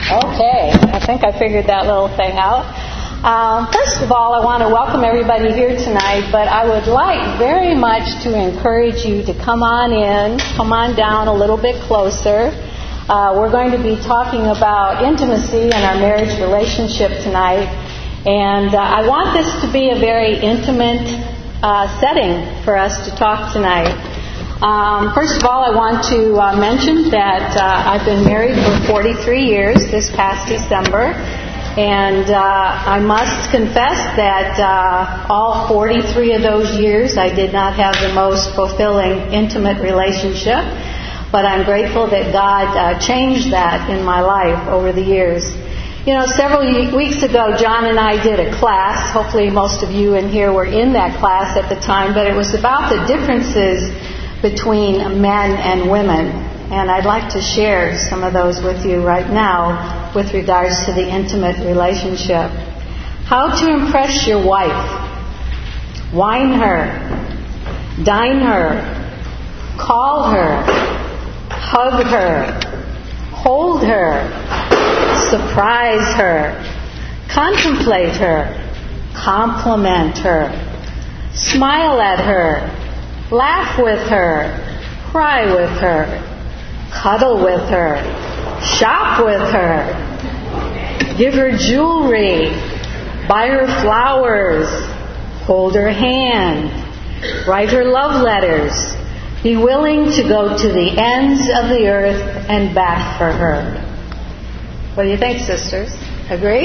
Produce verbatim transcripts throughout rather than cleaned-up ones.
Okay, I think I figured that little thing out. Um, first of all, I want to welcome everybody here tonight, but I would like very much to encourage you to come on in, come on down a little bit closer. Uh, we're going to be talking about intimacy and our marriage relationship tonight, and uh, I want this to be a very intimate uh, setting for us to talk tonight. Um, first of all, I want to uh, mention that uh, I've been married for forty-three years this past December, and uh, I must confess that uh, all forty-three of those years I did not have the most fulfilling, intimate relationship, but I'm grateful that God uh, changed that in my life over the years. You know, several weeks ago, John and I did a class. Hopefully most of you in here were in that class at the time, but it was about the differences between men and women. And I'd like to share some of those with you right now with regards to the intimate relationship. How to impress your wife. Wine her. Dine her. Call her. Hug her. Hold her. Surprise her. Contemplate her. Compliment her. Smile at her. Laugh with her, cry with her, cuddle with her, shop with her, give her jewelry, buy her flowers, hold her hand, write her love letters, be willing to go to the ends of the earth and back for her. What do you think, sisters? Agree?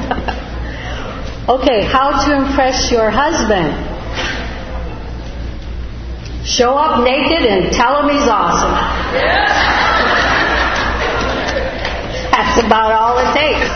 Okay, how to impress your husband. Show up naked and tell him he's awesome. That's about all it takes.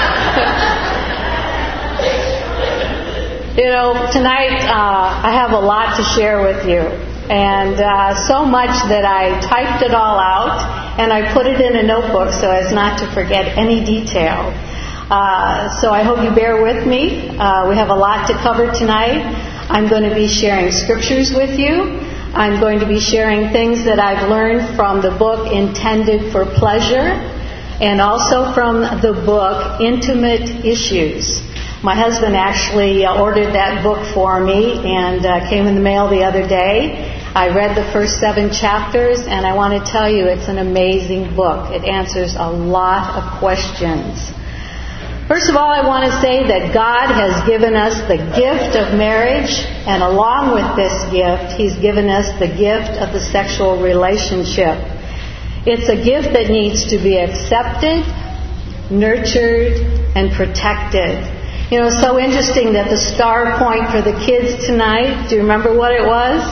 You know, tonight uh, I have a lot to share with you. And uh, so much that I typed it all out and I put it in a notebook so as not to forget any detail. Uh, so I hope you bear with me. Uh, we have a lot to cover tonight. I'm going to be sharing scriptures with you. I'm going to be sharing things that I've learned from the book Intended for Pleasure and also from the book Intimate Issues. My husband actually ordered that book for me and uh, came in the mail the other day. I read the first seven chapters and I want to tell you it's an amazing book. It answers a lot of questions. First of all, I want to say that God has given us the gift of marriage, and along with this gift, He's given us the gift of the sexual relationship. It's a gift that needs to be accepted, nurtured, and protected. You know, it's so interesting that the star point for the kids tonight, do you remember what it was?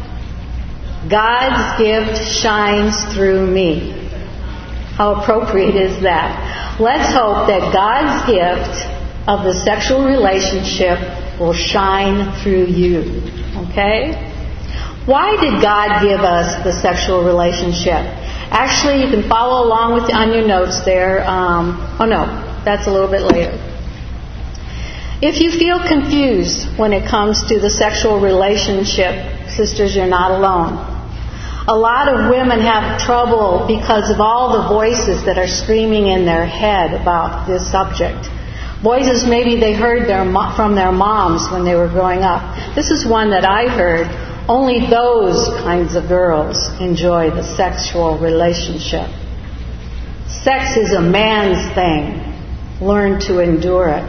God's gift shines through me. How appropriate is that? Let's hope that God's gift of the sexual relationship will shine through you. Okay? Why did God give us the sexual relationship? Actually, you can follow along with on your notes there. Um, oh no, that's a little bit later. If you feel confused when it comes to the sexual relationship, sisters, you're not alone. A lot of women have trouble because of all the voices that are screaming in their head about this subject. Voices maybe they heard their mo- from their moms when they were growing up. This is one that I heard. Only those kinds of girls enjoy the sexual relationship. Sex is a man's thing. Learn to endure it.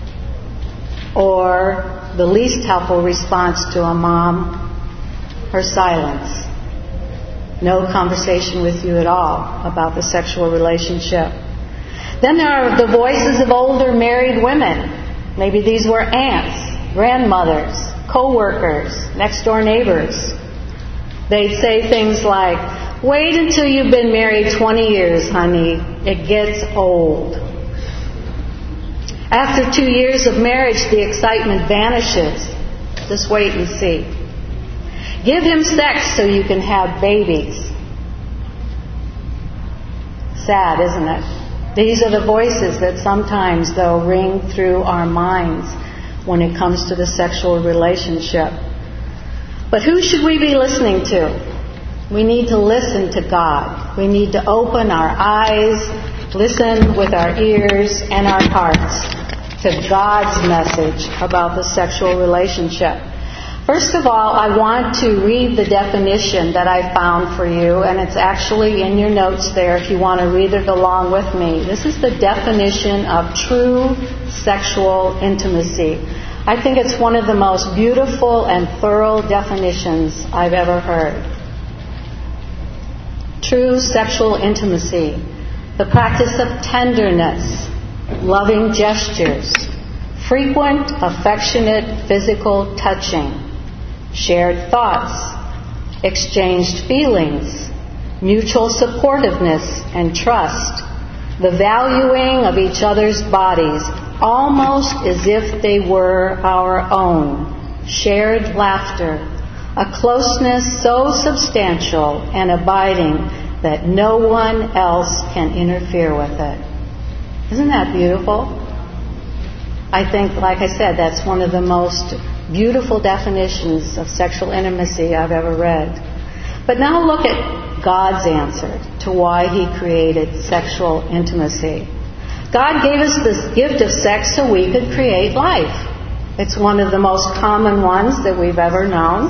Or the least helpful response to a mom, her silence. No conversation with you at all about the sexual relationship. Then there are the voices of older married women. Maybe these were aunts, grandmothers, co-workers, next-door neighbors. They'd say things like, wait until you've been married twenty years, honey. It gets old. After two years of marriage, the excitement vanishes. Just wait and see. Give him sex so you can have babies. Sad, isn't it? These are the voices that sometimes, though, ring through our minds when it comes to the sexual relationship. But who should we be listening to? We need to listen to God. We need to open our eyes listen with our ears and our hearts to God's message about the sexual relationship. First of all, I want to read the definition that I found for you, and it's actually in your notes there if you want to read it along with me. This is the definition of true sexual intimacy. I think it's one of the most beautiful and thorough definitions I've ever heard. True sexual intimacy, the practice of tenderness, loving gestures, frequent, affectionate, physical touching, shared thoughts, exchanged feelings, mutual supportiveness and trust, the valuing of each other's bodies almost as if they were our own, shared laughter, a closeness so substantial and abiding that no one else can interfere with it. Isn't that beautiful? I think, like I said, that's one of the most beautiful definitions of sexual intimacy I've ever read. But now look at God's answer to why He created sexual intimacy. God gave us this gift of sex so we could create life. It's one of the most common ones that we've ever known.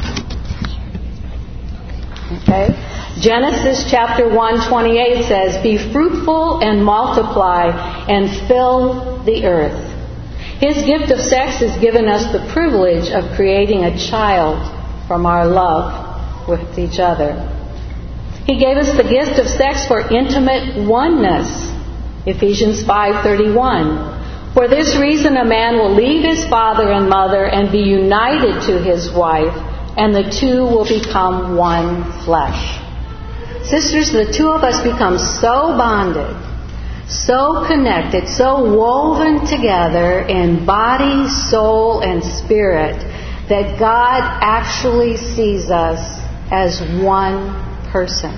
Okay? Genesis chapter one twenty-eight says, "Be fruitful and multiply and fill the earth." His gift of sex has given us the privilege of creating a child from our love with each other. He gave us the gift of sex for intimate oneness. Ephesians five thirty-one. "For this reason a man will leave his father and mother and be united to his wife, and the two will become one flesh." Sisters, the two of us become so bonded, so connected, so woven together in body, soul, and spirit that God actually sees us as one person.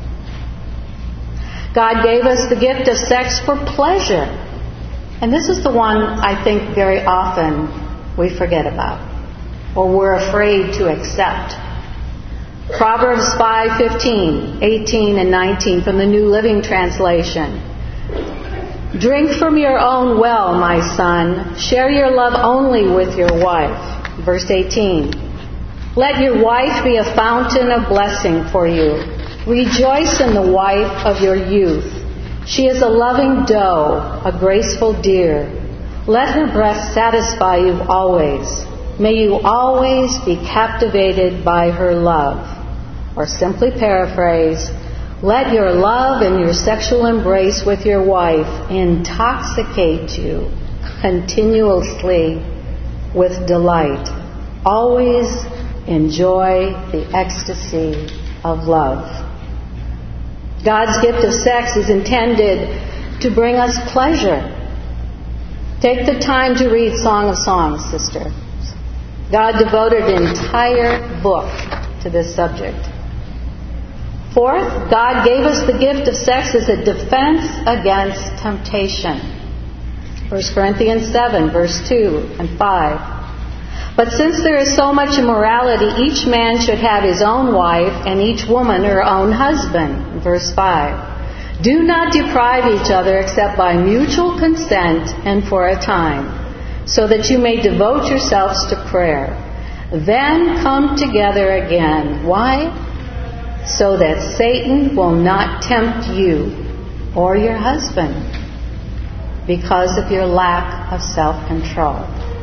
God gave us the gift of sex for pleasure. And this is the one I think very often we forget about, or we're afraid to accept. Proverbs five fifteen, eighteen, and nineteen from the New Living Translation. "Drink from your own well, my son. Share your love only with your wife." Verse eighteen. "Let your wife be a fountain of blessing for you. Rejoice in the wife of your youth. She is a loving doe, a graceful deer. Let her breast satisfy you always. May you always be captivated by her love." Or simply paraphrase, let your love and your sexual embrace with your wife intoxicate you continuously with delight. Always enjoy the ecstasy of love. God's gift of sex is intended to bring us pleasure. Take the time to read Song of Songs, sister. God devoted an entire book to this subject. Fourth, God gave us the gift of sex as a defense against temptation. First Corinthians seven, verse two and five. "But since there is so much immorality, each man should have his own wife, and each woman her own husband." Verse five. "Do not deprive each other except by mutual consent and for a time, so that you may devote yourselves to prayer. Then come together again." Why? "So that Satan will not tempt you or your husband because of your lack of self-control."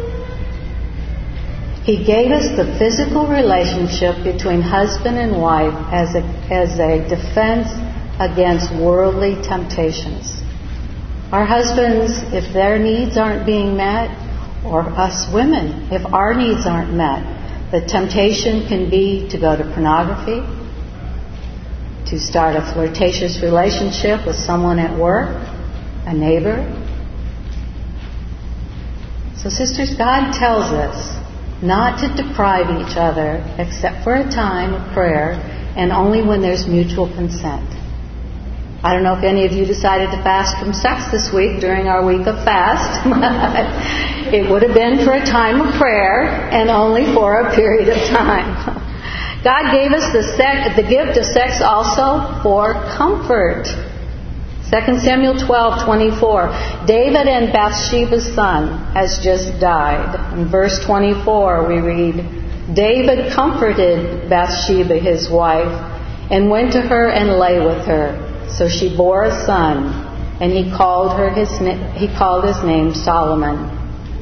He gave us the physical relationship between husband and wife as a, as a defense against worldly temptations. Our husbands, if their needs aren't being met, or us women, if our needs aren't met, the temptation can be to go to pornography, to start a flirtatious relationship with someone at work, a neighbor. So sisters, God tells us not to deprive each other except for a time of prayer and only when there's mutual consent. I don't know if any of you decided to fast from sex this week during our week of fast. It would have been for a time of prayer and only for a period of time. God gave us the, sex, the gift of sex also for comfort. Second Samuel twelve twenty-four. David and Bathsheba's son has just died. In verse twenty-four we read, David comforted Bathsheba his wife and went to her and lay with her. So she bore a son, and he called her his na- he called his name Solomon.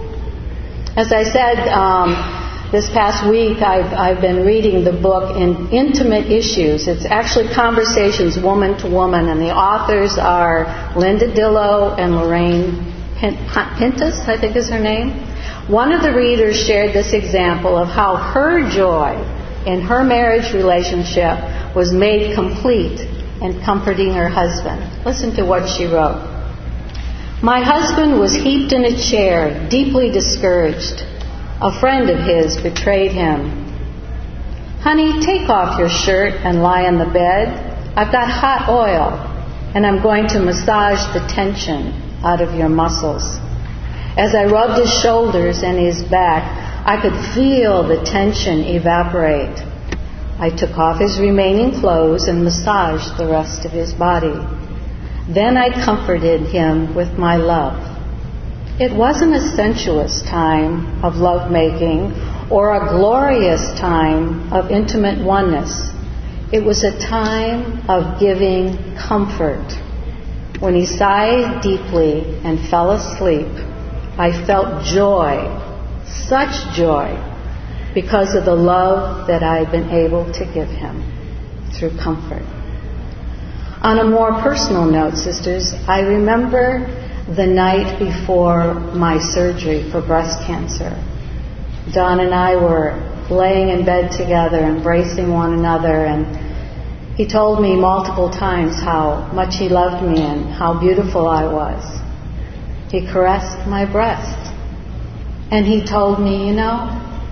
As I said, um, this past week I've, I've been reading the book in Intimate Issues. It's actually conversations woman to woman, and the authors are Linda Dillow and Lorraine Pintus, I think is her name. One of the readers shared this example of how her joy in her marriage relationship was made complete in comforting her husband. Listen to what she wrote. My husband was heaped in a chair, deeply discouraged. A friend of his betrayed him. Honey, take off your shirt and lie on the bed. I've got hot oil, and I'm going to massage the tension out of your muscles. As I rubbed his shoulders and his back, I could feel the tension evaporate. I took off his remaining clothes and massaged the rest of his body. Then I comforted him with my love. It wasn't a sensuous time of lovemaking or a glorious time of intimate oneness. It was a time of giving comfort. When he sighed deeply and fell asleep, I felt joy, such joy, because of the love that I had been able to give him through comfort. On a more personal note, sisters, I remember the night before my surgery for breast cancer. Don and I were laying in bed together, embracing one another, and he told me multiple times how much he loved me and how beautiful I was. He caressed my breast, and he told me, you know,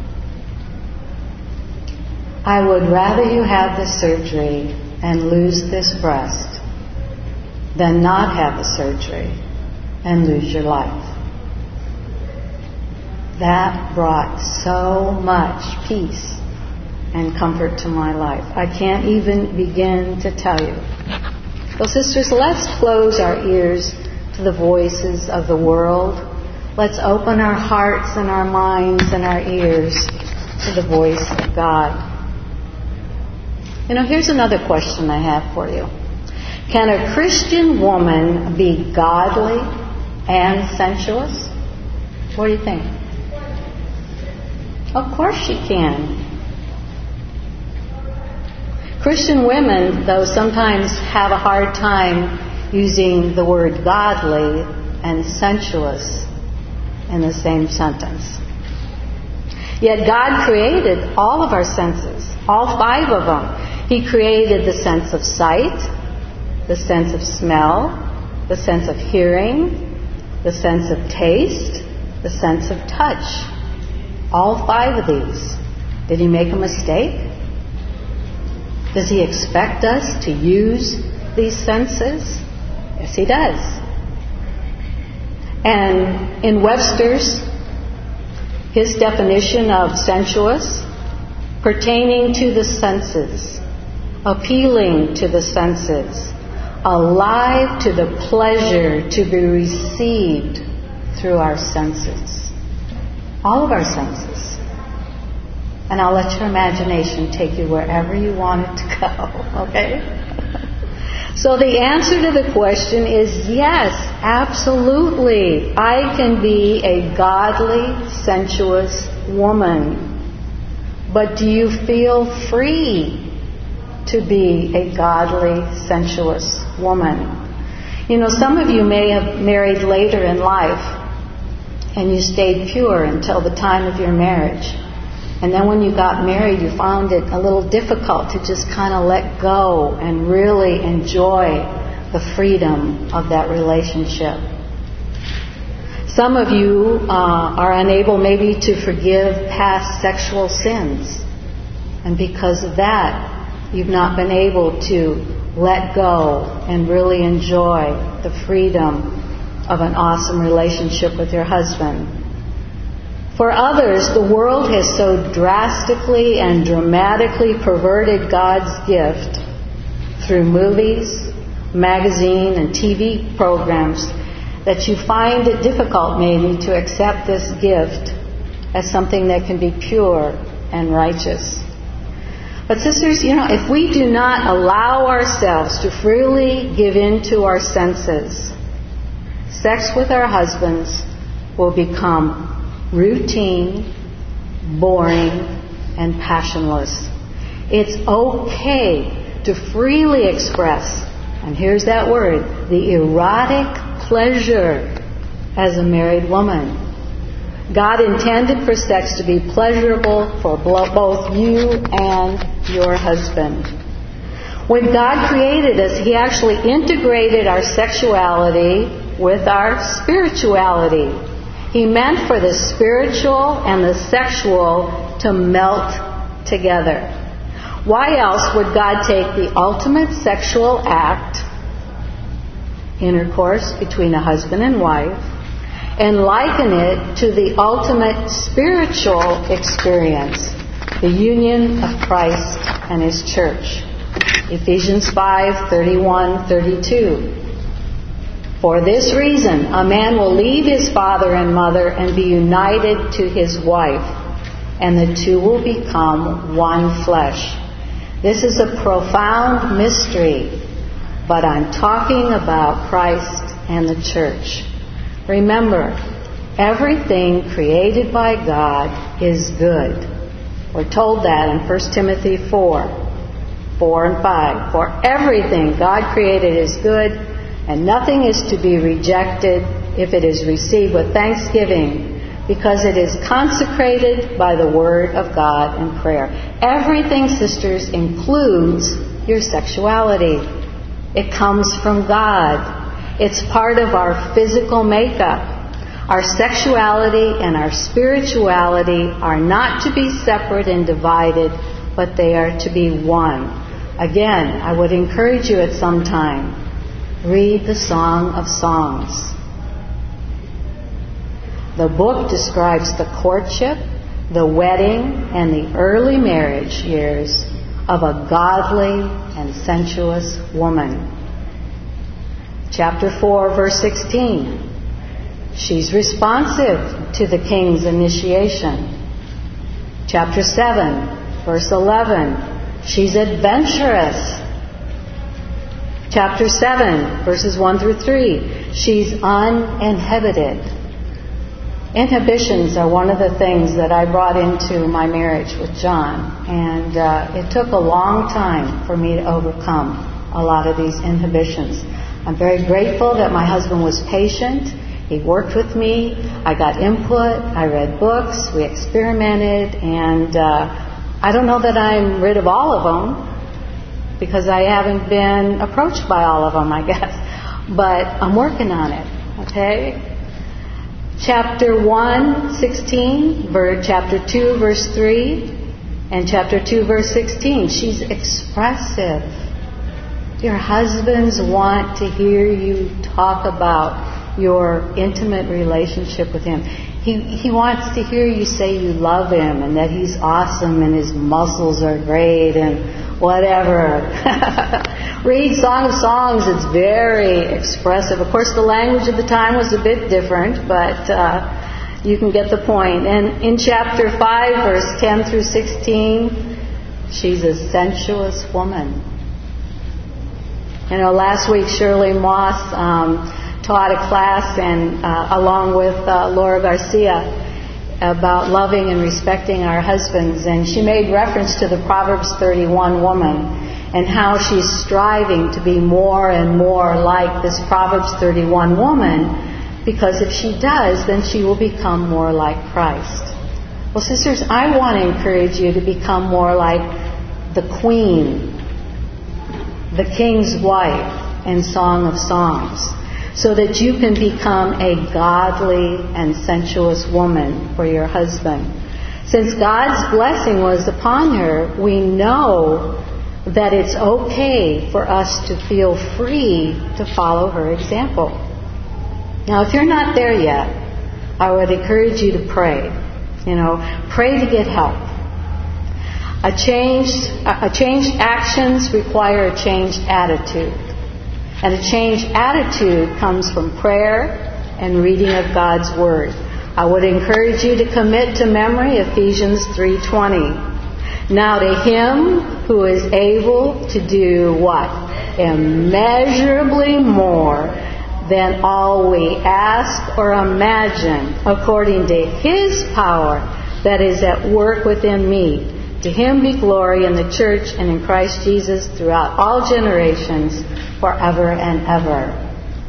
I would rather you have the surgery and lose this breast than not have the surgery and lose your life. That brought so much peace and comfort to my life. I can't even begin to tell you. Well, sisters, let's close our ears to the voices of the world. Let's open our hearts and our minds and our ears to the voice of God. You know, here's another question I have for you. Can a Christian woman be godly and sensuous? What do you think? Of course she can. Christian women, though, sometimes have a hard time using the word godly and sensuous in the same sentence. Yet God created all of our senses, all five of them. He created the sense of sight, the sense of smell, the sense of hearing, the sense of taste, the sense of touch. All five of these. Did he make a mistake? Does he expect us to use these senses? Yes, he does. And in Webster's, his definition of sensuous, pertaining to the senses, appealing to the senses, alive to the pleasure to be received through our senses. All of our senses. And I'll let your imagination take you wherever you want it to go, okay? So the answer to the question is yes, absolutely. I can be a godly, sensuous woman. But do you feel free to be a godly, sensuous woman? You know, some of you may have married later in life and you stayed pure until the time of your marriage. And then when you got married, you found it a little difficult to just kind of let go and really enjoy the freedom of that relationship. Some of you uh, are unable maybe to forgive past sexual sins. And because of that, you've not been able to let go and really enjoy the freedom of an awesome relationship with your husband. For others, the world has so drastically and dramatically perverted God's gift through movies, magazine and T V programs that you find it difficult maybe to accept this gift as something that can be pure and righteous. But sisters, you know, if we do not allow ourselves to freely give in to our senses, sex with our husbands will become routine, boring, and passionless. It's okay to freely express, and here's that word, the erotic pleasure as a married woman. God intended for sex to be pleasurable for both you and your husband. When God created us, He actually integrated our sexuality with our spirituality. He meant for the spiritual and the sexual to melt together. Why else would God take the ultimate sexual act, intercourse between a husband and wife, and liken it to the ultimate spiritual experience, the union of Christ and His church? Ephesians five, thirty-one, thirty-two. For this reason, a man will leave his father and mother and be united to his wife, and the two will become one flesh. This is a profound mystery, but I'm talking about Christ and the church. Remember, everything created by God is good. We're told that in First Timothy four, four and five. For everything God created is good, and nothing is to be rejected if it is received with thanksgiving, because it is consecrated by the Word of God and prayer. Everything, sisters, includes your sexuality. It comes from God. It's part of our physical makeup. Our sexuality and our spirituality are not to be separate and divided, but they are to be one. Again, I would encourage you at some time, read the Song of Songs. The book describes the courtship, the wedding, and the early marriage years of a godly and sensuous woman. Chapter four, verse sixteen. She's responsive to the king's initiation. Chapter seven, verse eleven. She's adventurous. Chapter seven, verses one through three. She's uninhibited. Inhibitions are one of the things that I brought into my marriage with John. And uh, it took a long time for me to overcome a lot of these inhibitions. I'm very grateful that my husband was patient. He worked with me. I got input. I read books. We experimented. And uh, I don't know that I'm rid of all of them, because I haven't been approached by all of them, I guess. But I'm working on it. Okay? Chapter one, sixteen, chapter two, verse three, and chapter two, verse sixteen. She's expressive. Your husbands want to hear you talk about your intimate relationship with him. He he wants to hear you say you love him and that he's awesome and his muscles are great and whatever. Read Song of Songs. It's very expressive. Of course, the language of the time was a bit different, but uh, you can get the point. And in chapter five, verse ten through sixteen, she's a sensuous woman. You know, last week Shirley Moss um, taught a class, and uh, along with uh, Laura Garcia, about loving and respecting our husbands, and she made reference to the Proverbs thirty-one woman and how she's striving to be more and more like this Proverbs thirty-one woman, because if she does, then she will become more like Christ. Well, sisters, I want to encourage you to become more like the Queen, the King's wife in Song of Songs, so that you can become a godly and sensuous woman for your husband. Since God's blessing was upon her, we know that it's okay for us to feel free to follow her example. Now, if you're not there yet, I would encourage you to pray. You know, pray to get help. A changed, a changed actions require a changed attitude. And a changed attitude comes from prayer and reading of God's Word. I would encourage you to commit to memory Ephesians three twenty. Now to Him who is able to do what? Immeasurably more than all we ask or imagine, according to His power that is at work within me. To Him be glory in the church and in Christ Jesus throughout all generations, forever and ever.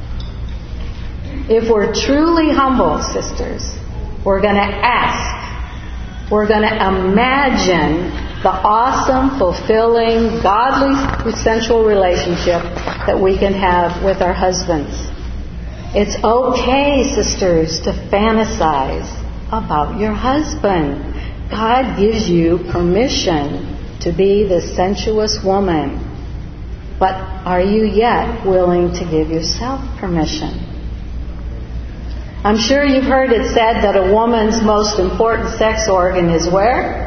If we're truly humble, sisters, we're going to ask. We're going to imagine the awesome, fulfilling, godly, sensual relationship that we can have with our husbands. It's okay, sisters, to fantasize about your husband. God gives you permission to be the sensuous woman. But are you yet willing to give yourself permission? I'm sure you've heard it said that a woman's most important sex organ is where?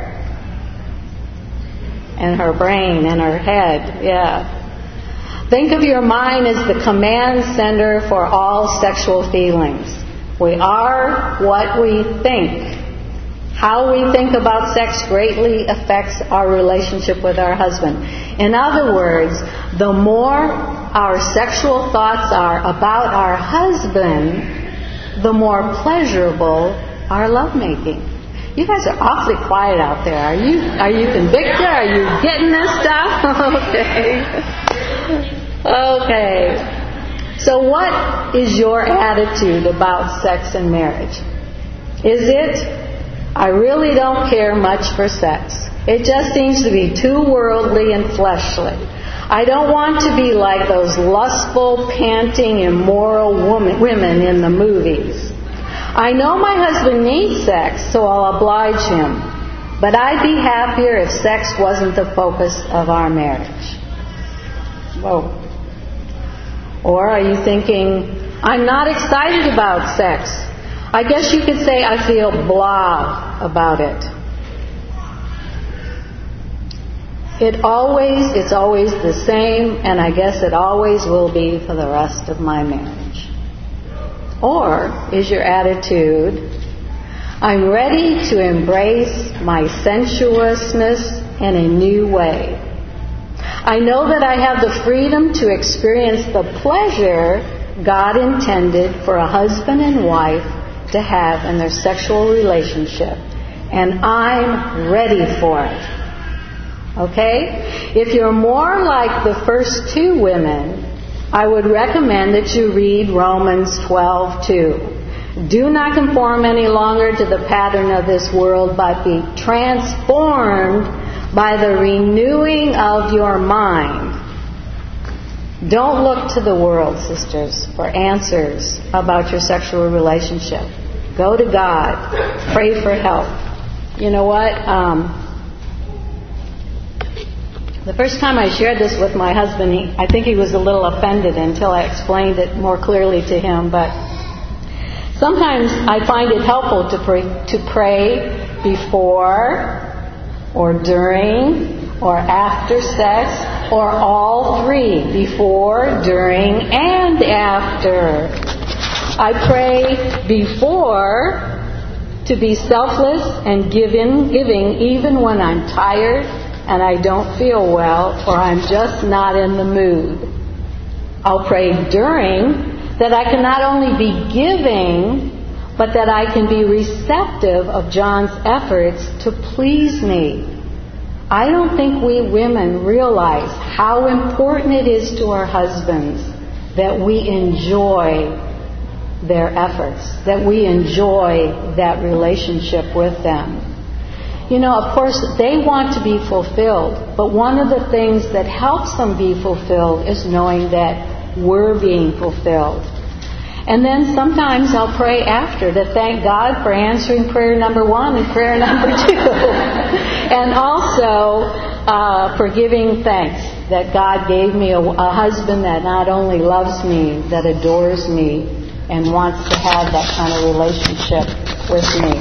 In her brain, in her head, yeah. Think of your mind as the command center for all sexual feelings. We are what we think. How we think about sex greatly affects our relationship with our husband. In other words, the more our sexual thoughts are about our husband, the more pleasurable our lovemaking. You guys are awfully quiet out there. Are you are you convicted? Are you getting this stuff? Okay. Okay. So what is your attitude about sex and marriage? Is it, I really don't care much for sex. It just seems to be too worldly and fleshly. I don't want to be like those lustful, panting, immoral woman, women in the movies. I know my husband needs sex, so I'll oblige him. But I'd be happier if sex wasn't the focus of our marriage. Whoa. Or are you thinking, I'm not excited about sex. I guess you could say I feel blah about it. It always, it's always the same, and I guess it always will be for the rest of my marriage. Or is your attitude, I'm ready to embrace my sensuousness in a new way. I know that I have the freedom to experience the pleasure God intended for a husband and wife to have in their sexual relationship, and I'm ready for it. Okay? If you're more like the first two women, I would recommend that you read Romans twelve two. Do not conform any longer to the pattern of this world, but be transformed by the renewing of your mind. Don't look to the world, sisters, for answers about your sexual relationship. Go to God. Pray for help. You know what? Um, the first time I shared this with my husband, he, I think he was a little offended until I explained it more clearly to him. But sometimes I find it helpful to pray, to pray before or during or after sex, or all three, before, during, and after. I pray before to be selfless and giving, giving even when I'm tired and I don't feel well or I'm just not in the mood. I'll pray during that I can not only be giving, but that I can be receptive of John's efforts to please me. I don't think we women realize how important it is to our husbands that we enjoy their efforts, that we enjoy that relationship with them. You know, of course, they want to be fulfilled, but one of the things that helps them be fulfilled is knowing that we're being fulfilled. And then sometimes I'll pray after to thank God for answering prayer number one and prayer number two. And also uh, for giving thanks that God gave me a, a husband that not only loves me, that adores me and wants to have that kind of relationship with me.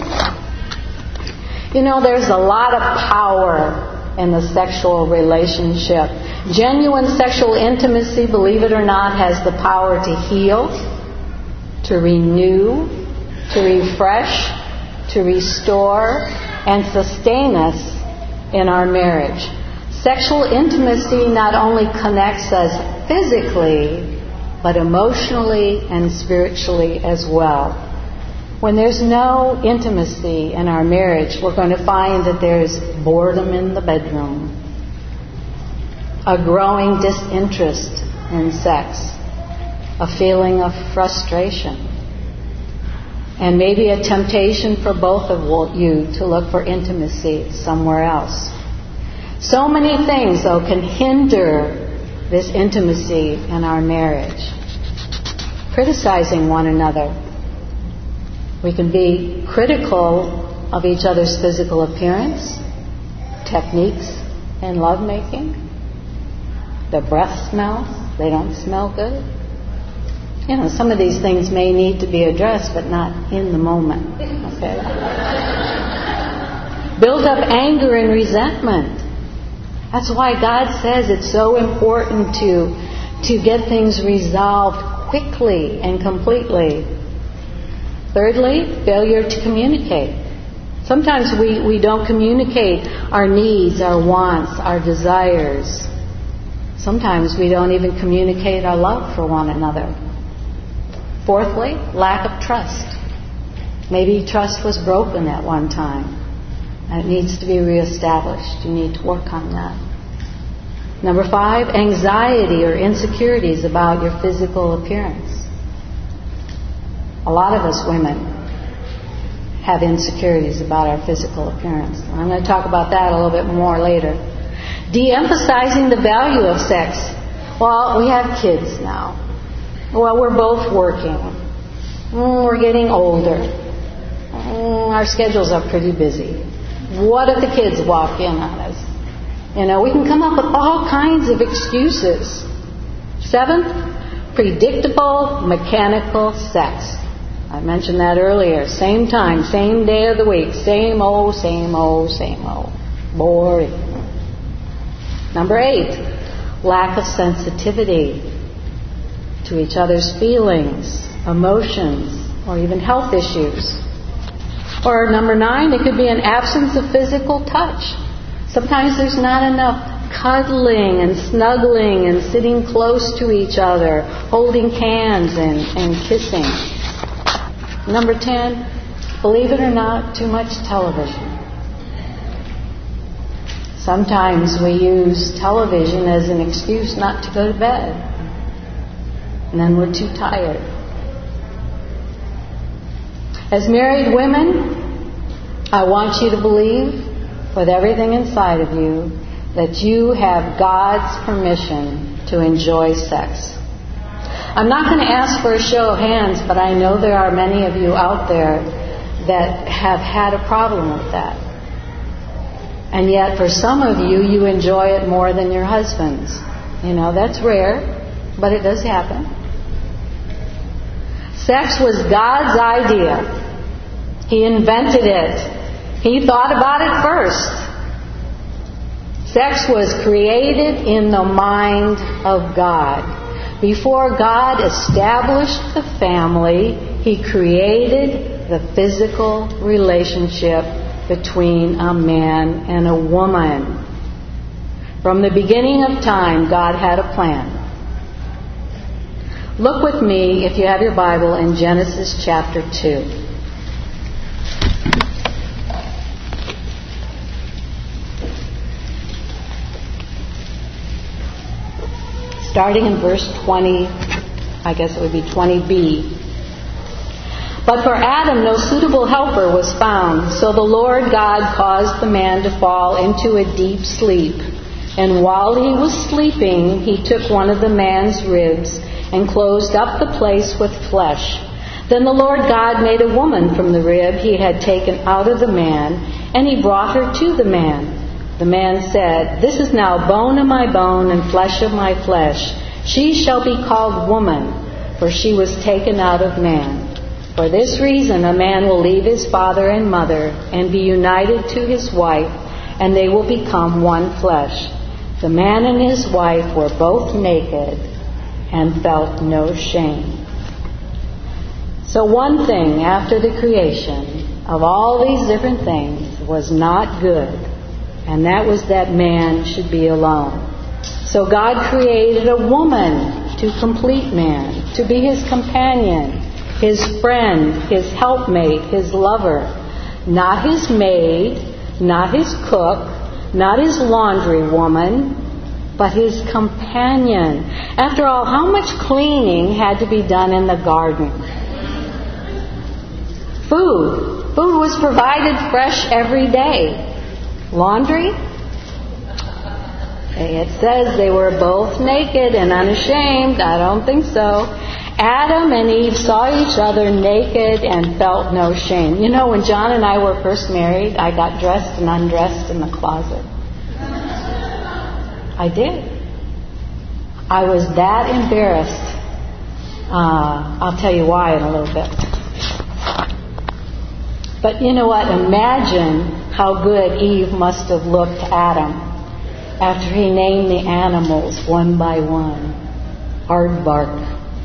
You know, there's a lot of power in the sexual relationship. Genuine sexual intimacy, believe it or not, has the power to heal, to renew, to refresh, to restore, and sustain us in our marriage. Sexual intimacy not only connects us physically, but emotionally and spiritually as well. When there's no intimacy in our marriage, we're going to find that there's boredom in the bedroom, a growing disinterest in sex, a feeling of frustration, and maybe a temptation for both of you to look for intimacy somewhere else. So many things, though, can hinder this intimacy in our marriage. Criticizing one another. We can be critical of each other's physical appearance, techniques in lovemaking. Their breath smells. They don't smell good. You know, some of these things may need to be addressed, but not in the moment. Okay? Build up anger and resentment. That's why God says it's so important to, to get things resolved quickly and completely. Thirdly, failure to communicate. Sometimes we, we don't communicate our needs, our wants, our desires. Sometimes we don't even communicate our love for one another. Fourthly, lack of trust. Maybe trust was broken at one time. And it needs to be reestablished. You need to work on that. Number five, anxiety or insecurities about your physical appearance. A lot of us women have insecurities about our physical appearance. I'm going to talk about that a little bit more later. De-emphasizing the value of sex. Well, we have kids now. Well, we're both working. Mm, we're getting older. Mm, our schedules are pretty busy. What if the kids walk in on us? You know, we can come up with all kinds of excuses. Seventh, predictable mechanical sex. I mentioned that earlier. Same time, same day of the week. Same old, same old, same old. Boring. Number eight, lack of sensitivity to each other's feelings, emotions, or even health issues. Or number nine, it could be an absence of physical touch. Sometimes there's not enough cuddling and snuggling and sitting close to each other, holding hands and, and kissing. Number ten, believe it or not, too much television. Sometimes we use television as an excuse not to go to bed. And then we're too tired. As married women, I want you to believe with everything inside of you that you have God's permission to enjoy sex. I'm not going to ask for a show of hands, but I know there are many of you out there that have had a problem with that. And yet for some of you, you enjoy it more than your husbands. You know, that's rare, but it does happen. Sex was God's idea. He invented it. He thought about it first. Sex was created in the mind of God. Before God established the family, He created the physical relationship between a man and a woman. From the beginning of time, God had a plan. Look with me, if you have your Bible, in Genesis chapter two. Starting in verse twenty, I guess it would be twenty b. But for Adam no suitable helper was found, so the Lord God caused the man to fall into a deep sleep. And while he was sleeping, He took one of the man's ribs and closed up the place with flesh. Then the Lord God made a woman from the rib He had taken out of the man, and He brought her to the man. The man said, "This is now bone of my bone and flesh of my flesh. She shall be called woman, for she was taken out of man. For this reason a man will leave his father and mother and be united to his wife, and they will become one flesh. The man and his wife were both naked and felt no shame. So one thing after the creation of all these different things was not good, and that was that man should be alone. So God created a woman to complete man, to be his companion, his friend, his helpmate, his lover. Not his maid, not his cook, not his laundry woman, but his companion. After all, how much cleaning had to be done in the garden? Food. Food was provided fresh every day. Laundry? It says they were both naked and unashamed. I don't think so. Adam and Eve saw each other naked and felt no shame. You know, when John and I were first married, I got dressed and undressed in the closet. I did. I was that embarrassed. Uh, I'll tell you why in a little bit. But you know what? Imagine how good Eve must have looked to Adam after he named the animals one by one. Aardvark,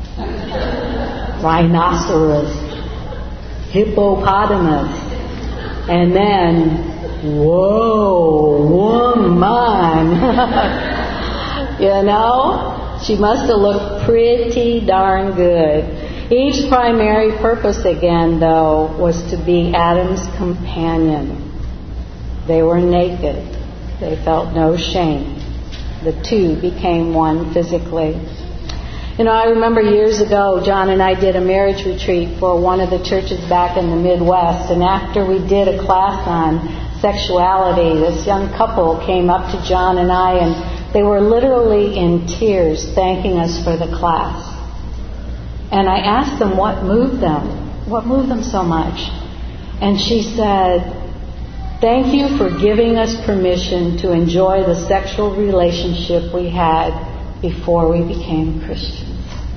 rhinoceros, hippopotamus, and then, whoa, woman. You know? She must have looked pretty darn good. Eve's primary purpose again, though, was to be Adam's companion. They were naked. They felt no shame. The two became one physically. You know, I remember years ago, John and I did a marriage retreat for one of the churches back in the Midwest, and after we did a class on sexuality, this young couple came up to John and I, and they were literally in tears thanking us for the class. And I asked them what moved them, what moved them so much. And she said, "Thank you for giving us permission to enjoy the sexual relationship we had before we became Christians."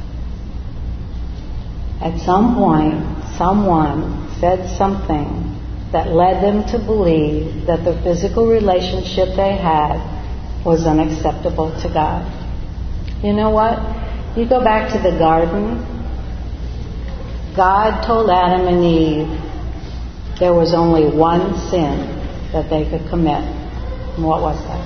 At some point, someone said something that led them to believe that the physical relationship they had was unacceptable to God. You know what? You go back to the garden. God told Adam and Eve there was only one sin that they could commit. And what was that?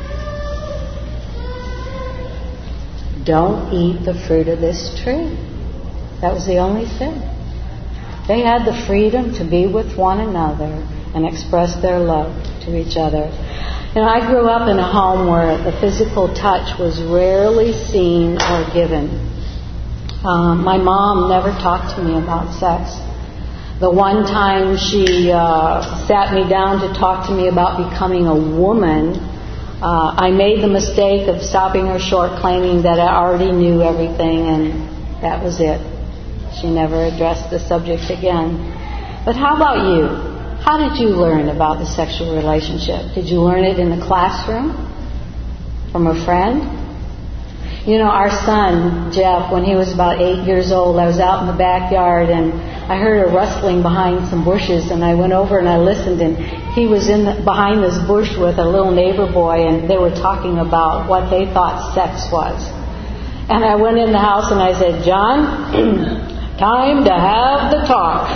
Don't eat the fruit of this tree. That was the only sin. They had the freedom to be with one another and express their love to each other. You know, I grew up in a home where the physical touch was rarely seen or given. Um, my mom never talked to me about sex. The one time she uh, sat me down to talk to me about becoming a woman, uh, I made the mistake of stopping her short, claiming that I already knew everything, and that was it. She never addressed the subject again. But how about you? How did you learn about the sexual relationship? Did you learn it in the classroom? From a friend? You know, our son, Jeff, when he was about eight years old, I was out in the backyard and I heard a rustling behind some bushes, and I went over and I listened, and he was in the, behind this bush with a little neighbor boy, and they were talking about what they thought sex was. And I went in the house and I said, "John, time to have the talk."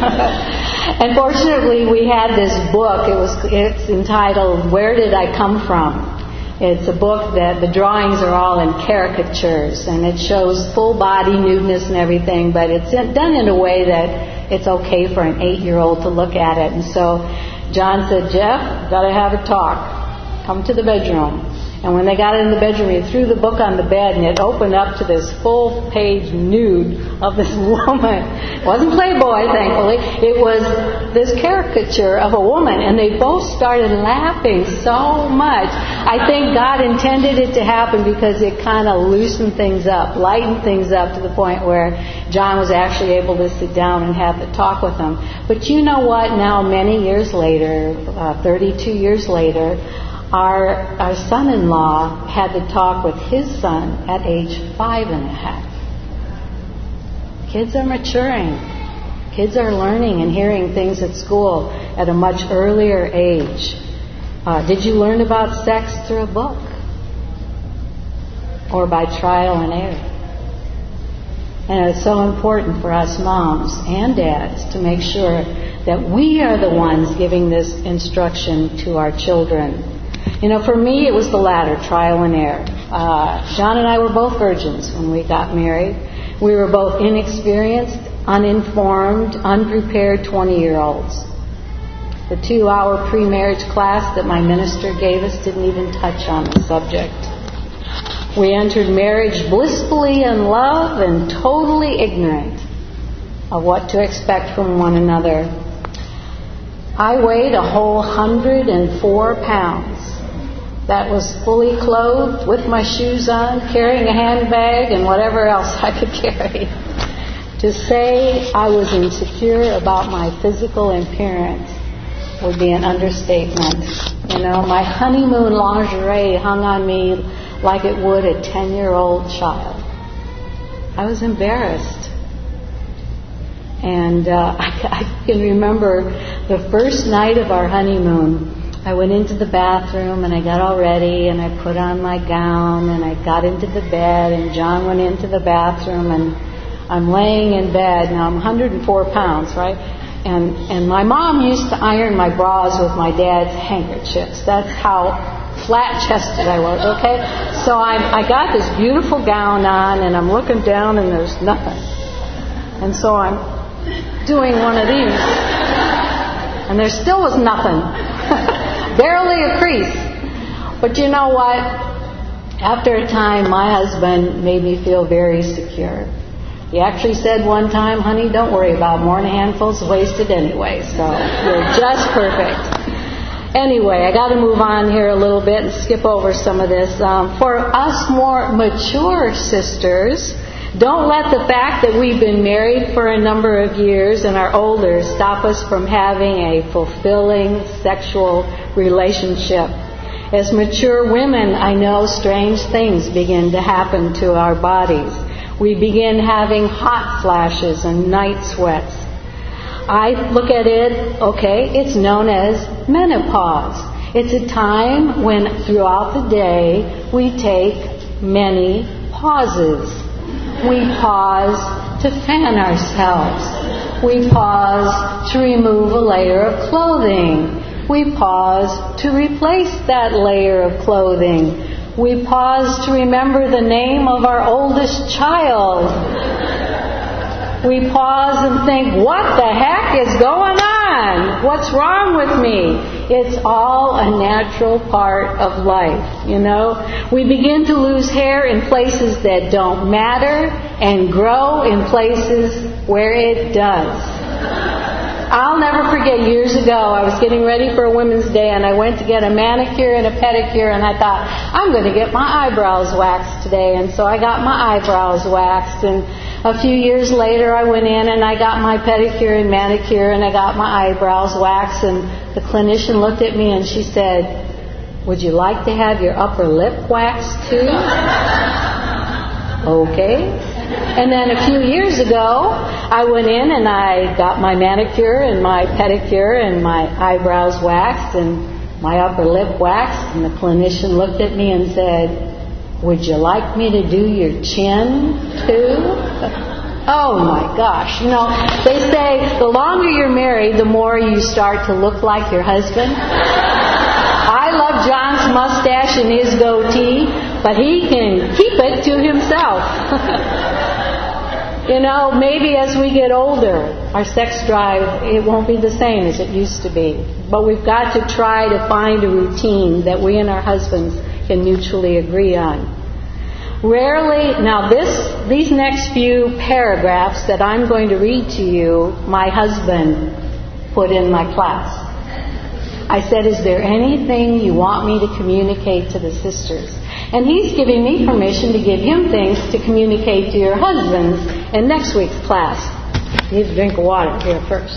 And fortunately, we had this book. It was it's entitled "Where Did I Come From?" It's a book that the drawings are all in caricatures, and it shows full body nudeness and everything, but it's done in a way that it's okay for an eight-year-old to look at it. And so John said, "Jeff, got to have a talk. Come to the bedroom." And when they got in the bedroom, he threw the book on the bed, and it opened up to this full-page nude of this woman. It wasn't Playboy, thankfully. It was this caricature of a woman, and they both started laughing so much. I think God intended it to happen because it kind of loosened things up, lightened things up to the point where John was actually able to sit down and have the talk with them. But you know what? Now, many years later, uh, thirty-two years later, Our our son-in-law had to talk with his son at age five and a half. Kids are maturing. Kids are learning and hearing things at school at a much earlier age. Uh, did you learn about sex through a book? or by trial and error. And it's so important for us moms and dads to make sure that we are the ones giving this instruction to our children. You know, for me, it was the latter, trial and error. Uh, John and I were both virgins when we got married. We were both inexperienced, uninformed, unprepared twenty-year-olds. The two-hour pre-marriage class that my minister gave us didn't even touch on the subject. We entered marriage blissfully in love and totally ignorant of what to expect from one another. I weighed a whole one hundred four pounds. That was fully clothed, with my shoes on, carrying a handbag and whatever else I could carry. To say I was insecure about my physical appearance would be an understatement. You know, my honeymoon lingerie hung on me like it would a ten-year-old child. I was embarrassed. And uh, I, I can remember the first night of our honeymoon. I went into the bathroom and I got all ready and I put on my gown and I got into the bed, and John went into the bathroom, and I'm laying in bed. Now I'm one hundred four pounds, right? And and my mom used to iron my bras with my dad's handkerchiefs. That's how flat-chested I was, okay? So I I got this beautiful gown on, and I'm looking down and there's nothing. And so I'm doing one of these, and there still was nothing. Barely a crease. But you know what? After a time, my husband made me feel very secure. He actually said one time, honey, don't worry about more than a handful's wasted anyway, so you're just perfect. Anyway, I got to move on here a little bit and skip over some of this. Um, for us more mature sisters, don't let the fact that we've been married for a number of years and are older stop us from having a fulfilling sexual relationship. As mature women, I know strange things begin to happen to our bodies. We begin having hot flashes and night sweats. I look at it, okay, it's known as menopause. It's a time when throughout the day we take many pauses. We pause to fan ourselves. We pause to remove a layer of clothing. We pause to replace that layer of clothing. We pause to remember the name of our oldest child. We pause and think, what the heck is going on? What's wrong with me? It's all a natural part of life, you know. We begin to lose hair in places that don't matter and grow in places where it does. I'll never forget, years ago, I was getting ready for a Women's Day, and I went to get a manicure and a pedicure, and I thought, I'm going to get my eyebrows waxed today. And so I got my eyebrows waxed, and a few years later I went in and I got my pedicure and manicure, and I got my eyebrows waxed, and the clinician looked at me and she said, would you like to have your upper lip waxed too? Okay. And then a few years ago, I went in and I got my manicure and my pedicure and my eyebrows waxed and my upper lip waxed. And the clinician looked at me and said, would you like me to do your chin too? Oh my gosh. You know, they say the longer you're married, the more you start to look like your husband. I love John's mustache and his goatee, but he can keep it to himself. You know, maybe as we get older, our sex drive, it won't be the same as it used to be. But we've got to try to find a routine that we and our husbands can mutually agree on. Rarely, now this, these next few paragraphs that I'm going to read to you, my husband put in my class. I said, is there anything you want me to communicate to the sisters? And he's giving me permission to give him things to communicate to your husbands in next week's class. You need a drink of water here first.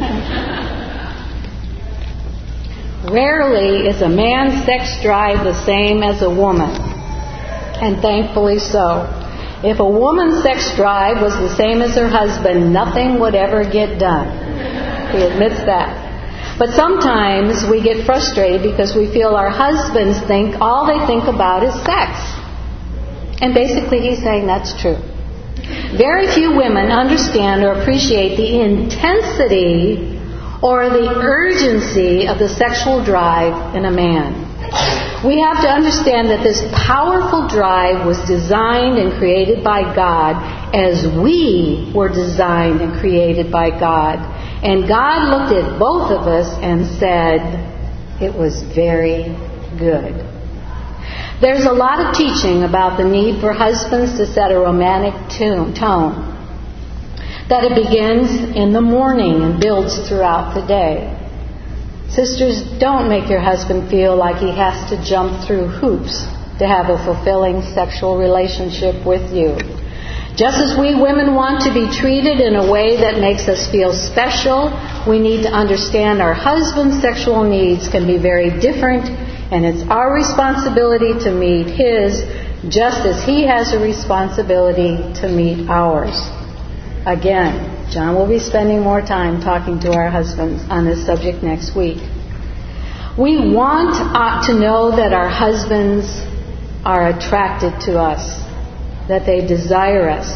Rarely is a man's sex drive the same as a woman. And thankfully so. If a woman's sex drive was the same as her husband, nothing would ever get done. He admits that. But sometimes we get frustrated because we feel our husbands think all they think about is sex. And basically he's saying that's true. Very few women understand or appreciate the intensity or the urgency of the sexual drive in a man. We have to understand that this powerful drive was designed and created by God as we were designed and created by God. And God looked at both of us and said, it was very good. There's a lot of teaching about the need for husbands to set a romantic tune, tone, that it begins in the morning and builds throughout the day. Sisters, don't make your husband feel like he has to jump through hoops to have a fulfilling sexual relationship with you. Just as we women want to be treated in a way that makes us feel special, we need to understand our husband's sexual needs can be very different, and it's our responsibility to meet his, just as he has a responsibility to meet ours. Again, John will be spending more time talking to our husbands on this subject next week. We want uh, to know that our husbands are attracted to us, that they desire us,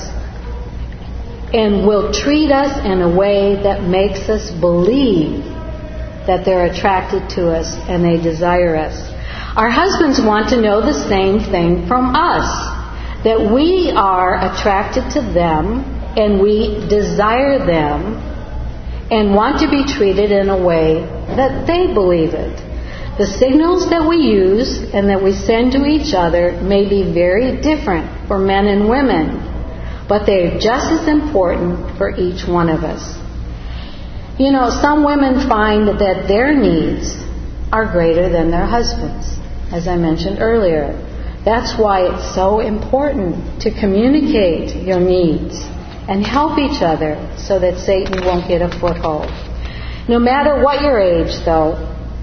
and will treat us in a way that makes us believe that they're attracted to us and they desire us. Our husbands want to know the same thing from us, that we are attracted to them and we desire them and want to be treated in a way that they believe it. The signals that we use and that we send to each other may be very different for men and women, but they're just as important for each one of us. You know, some women find that their needs are greater than their husbands', as I mentioned earlier. That's why it's so important to communicate your needs and help each other so that Satan won't get a foothold. No matter what your age, though,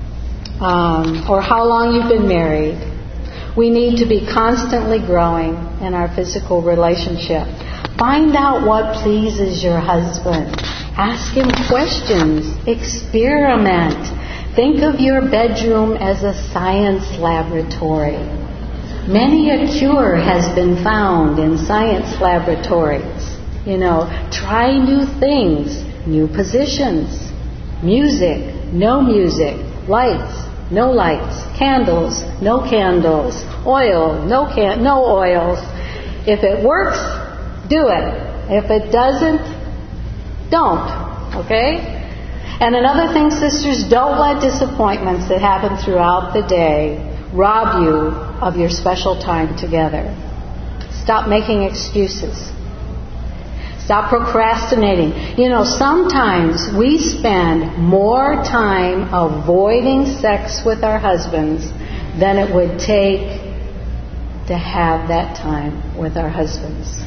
um, or how long you've been married, we need to be constantly growing in our physical relationship. Find out what pleases your husband. Ask him questions. Experiment. Think of your bedroom as a science laboratory. Many a cure has been found in science laboratories. You know, try new things, new positions, music, no music, lights, no lights, candles, no candles, oil, no can, no oils. If it works, do it. If it doesn't, don't. Okay? And another thing, sisters, don't let disappointments that happen throughout the day rob you of your special time together. Stop making excuses. Stop procrastinating. You know, sometimes we spend more time avoiding sex with our husbands than it would take to have that time with our husbands.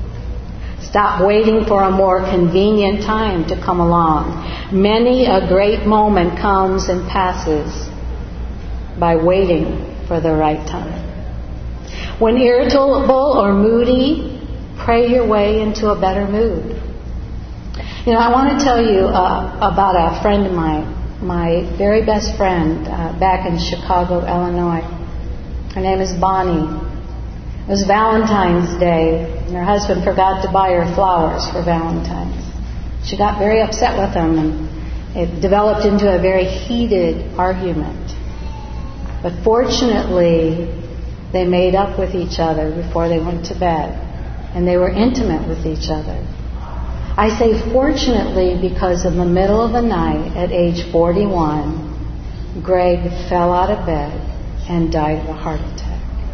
Stop waiting for a more convenient time to come along. Many a great moment comes and passes by waiting for the right time. When irritable or moody, pray your way into a better mood. You know, I want to tell you uh, about a friend of mine, my very best friend uh, back in Chicago, Illinois. Her name is Bonnie. It was Valentine's Day, and her husband forgot to buy her flowers for Valentine's. She got very upset with him, and it developed into a very heated argument. But fortunately, they made up with each other before they went to bed, and they were intimate with each other. I say fortunately because in the middle of the night, at age forty-one, Greg fell out of bed and died of a heart attack.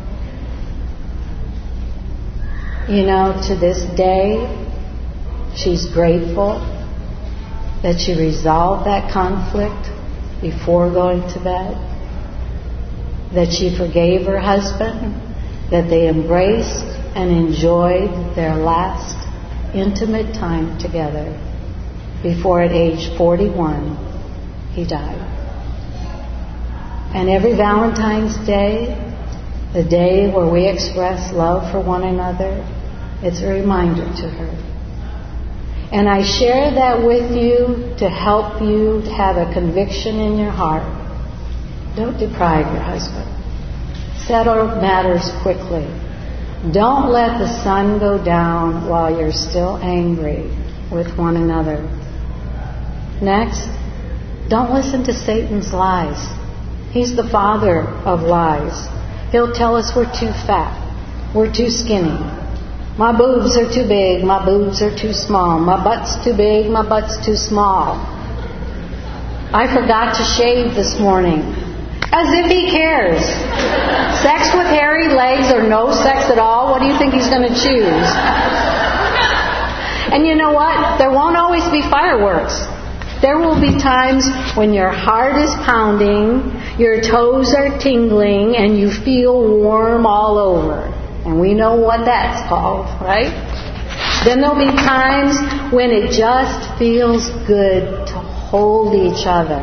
You know, to this day, she's grateful that she resolved that conflict before going to bed, that she forgave her husband, that they embraced and enjoyed their last intimate time together before at age forty-one he died. And every Valentine's Day, the day where we express love for one another, it's a reminder to her. And I share that with you to help you to have a conviction in your heart. Don't deprive your husband. Settle matters quickly. Don't let the sun go down while you're still angry with one another. Next, don't listen to Satan's lies. He's the father of lies. He'll tell us we're too fat, we're too skinny, my boobs are too big, my boobs are too small, my butt's too big, my butt's too small. I forgot to shave this morning. As if he cares. Sex with hairy legs or no sex at all, what do you think he's going to choose? And you know what? There won't always be fireworks. There will be times when your heart is pounding, your toes are tingling, and you feel warm all over. And we know what that's called, right? Then there'll be times when it just feels good to hold each other,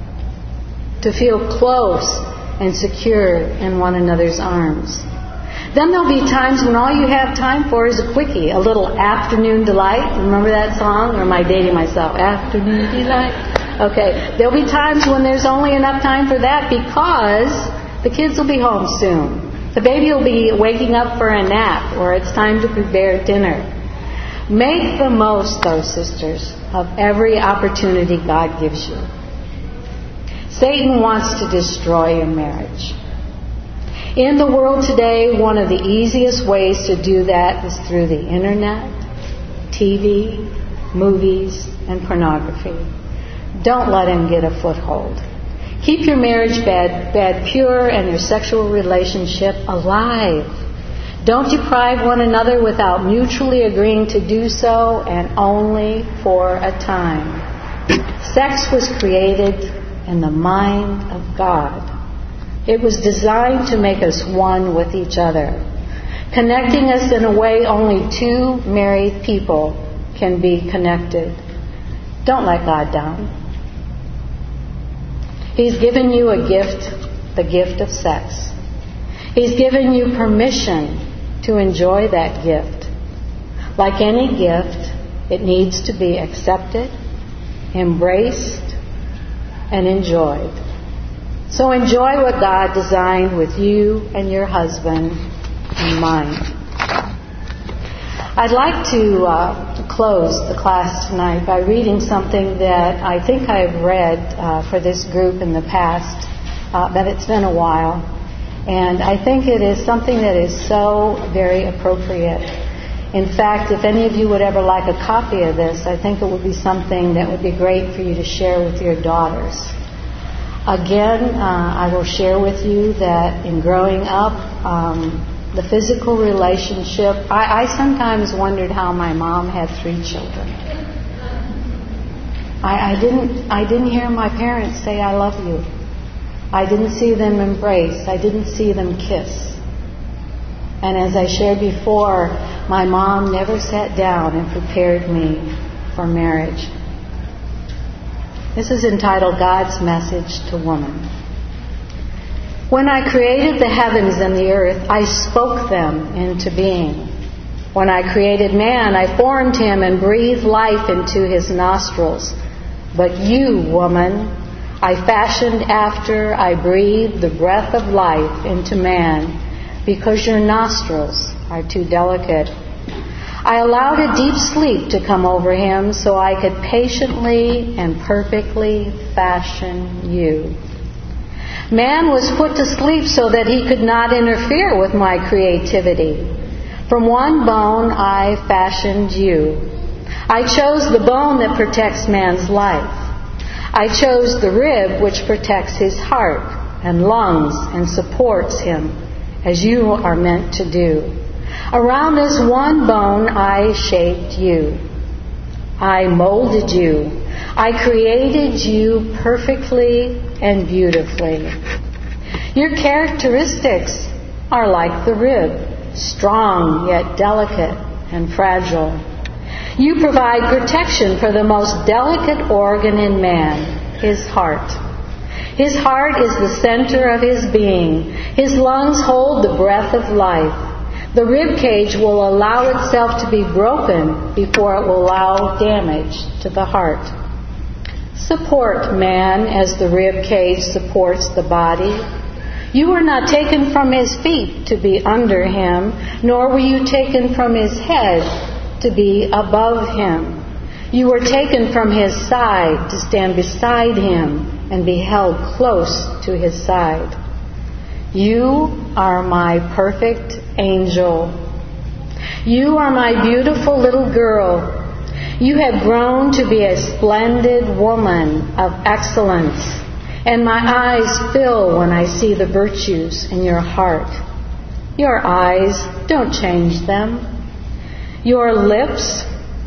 to feel close and secure in one another's arms. Then there'll be times when all you have time for is a quickie, a little afternoon delight. Remember that song? Or am I dating myself? Afternoon delight. Okay. There'll be times when there's only enough time for that because the kids will be home soon. The baby will be waking up for a nap, or it's time to prepare dinner. Make the most, though, sisters, of every opportunity God gives you. Satan wants to destroy your marriage. In the world today, one of the easiest ways to do that is through the internet, T V, movies, and pornography. Don't let him get a foothold. Keep your marriage bed, bed pure and your sexual relationship alive. Don't deprive one another without mutually agreeing to do so, and only for a time. Sex was created in the mind of God. It was designed to make us one with each other, connecting us in a way only two married people can be connected. Don't let God down. He's given you a gift, the gift of sex. He's given you permission to enjoy that gift. Like any gift, it needs to be accepted, embraced, and enjoyed. So enjoy what God designed with you and your husband in mind. I'd like to uh, close the class tonight by reading something that I think I've read uh, for this group in the past, uh, but it's been a while. And I think it is something that is so very appropriate. In fact, if any of you would ever like a copy of this, I think it would be something that would be great for you to share with your daughters. Again, uh, I will share with you that in growing up, um, the physical relationship, I, I sometimes wondered how my mom had three children. I, I didn't I didn't hear my parents say, "I love you." I didn't see them embrace. I didn't see them kiss. And as I shared before, my mom never sat down and prepared me for marriage. This is entitled God's Message to Woman. When I created the heavens and the earth, I spoke them into being. When I created man, I formed him and breathed life into his nostrils. But you, woman, I fashioned after I breathed the breath of life into man, because your nostrils are too delicate. I allowed a deep sleep to come over him so I could patiently and perfectly fashion you. Man was put to sleep so that he could not interfere with my creativity. From one bone I fashioned you. I chose the bone that protects man's life. I chose the rib which protects his heart and lungs and supports him, as you are meant to do. Around this one bone I shaped you. I molded you. I created you perfectly and beautifully. Your characteristics are like the rib, strong yet delicate and fragile. You provide protection for the most delicate organ in man, his heart. His heart is the center of his being. His lungs hold the breath of life. The rib cage will allow itself to be broken before it will allow damage to the heart. Support man as the rib cage supports the body. You were not taken from his feet to be under him, nor were you taken from his head to be above him. You were taken from his side to stand beside him and be held close to his side. You are my perfect angel. You are my beautiful little girl. You have grown to be a splendid woman of excellence, and my eyes fill when I see the virtues in your heart. Your eyes, don't change them. Your lips,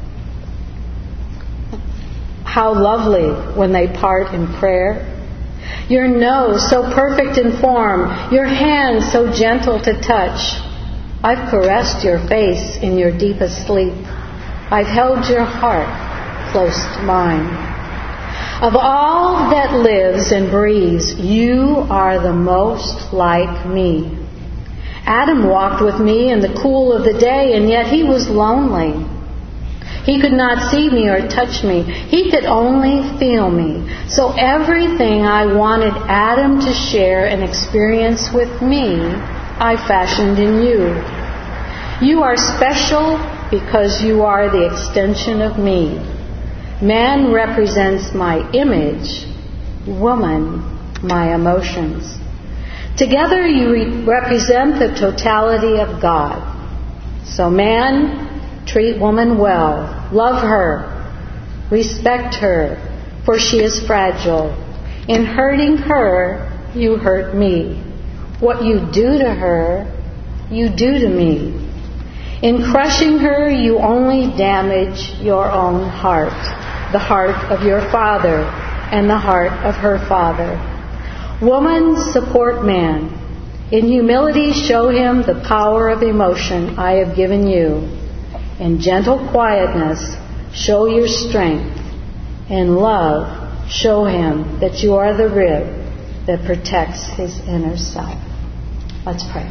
how lovely when they part in prayer. Your nose, so perfect in form. Your hands, so gentle to touch. I've caressed your face in your deepest sleep. I've held your heart close to mine. Of all that lives and breathes, you are the most like me. Adam walked with me in the cool of the day, and yet he was lonely. He could not see me or touch me. He could only feel me. So everything I wanted Adam to share and experience with me, I fashioned in you. You are special because you are the extension of me. Man represents my image, woman, my emotions. Together you re- represent the totality of God. So man, treat woman well, love her, respect her, for she is fragile. In hurting her, you hurt me. What you do to her, you do to me. In crushing her, you only damage your own heart, the heart of your father and the heart of her father. Woman, support man. In humility, show him the power of emotion I have given you. In gentle quietness, show your strength. In love, show him that you are the rib that protects his inner self. Let's pray.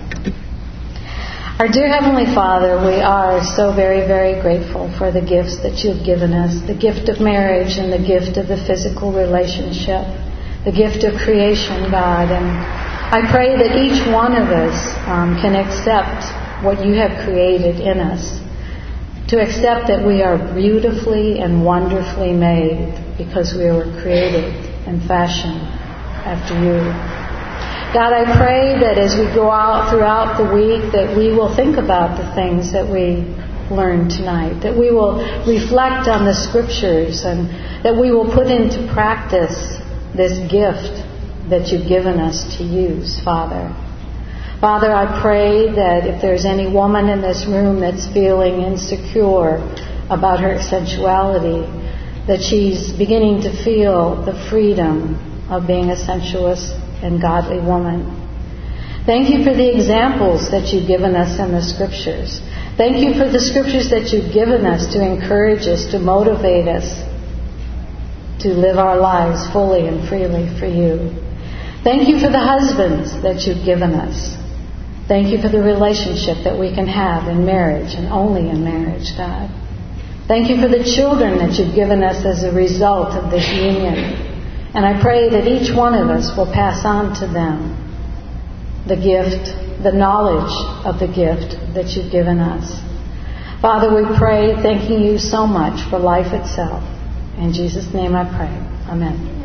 Our dear Heavenly Father, we are so very, very grateful for the gifts that you've given us, the gift of marriage and the gift of the physical relationship, the gift of creation, God. And I pray that each one of us um, can accept what you have created in us, to accept that we are beautifully and wonderfully made because we were created and fashioned after you. God, I pray that as we go out throughout the week, that we will think about the things that we learned tonight, that we will reflect on the Scriptures, and that we will put into practice this gift that you've given us to use, Father. Father, I pray that if there's any woman in this room that's feeling insecure about her sensuality, that she's beginning to feel the freedom of being a sensuous and godly woman. Thank you for the examples that you've given us in the Scriptures. Thank you for the Scriptures that you've given us to encourage us, to motivate us to live our lives fully and freely for you. Thank you for the husbands that you've given us. Thank you for the relationship that we can have in marriage and only in marriage, God. Thank you for the children that you've given us as a result of this union. And I pray that each one of us will pass on to them the gift, the knowledge of the gift that you've given us. Father, we pray, thanking you so much for life itself. In Jesus' name I pray. Amen.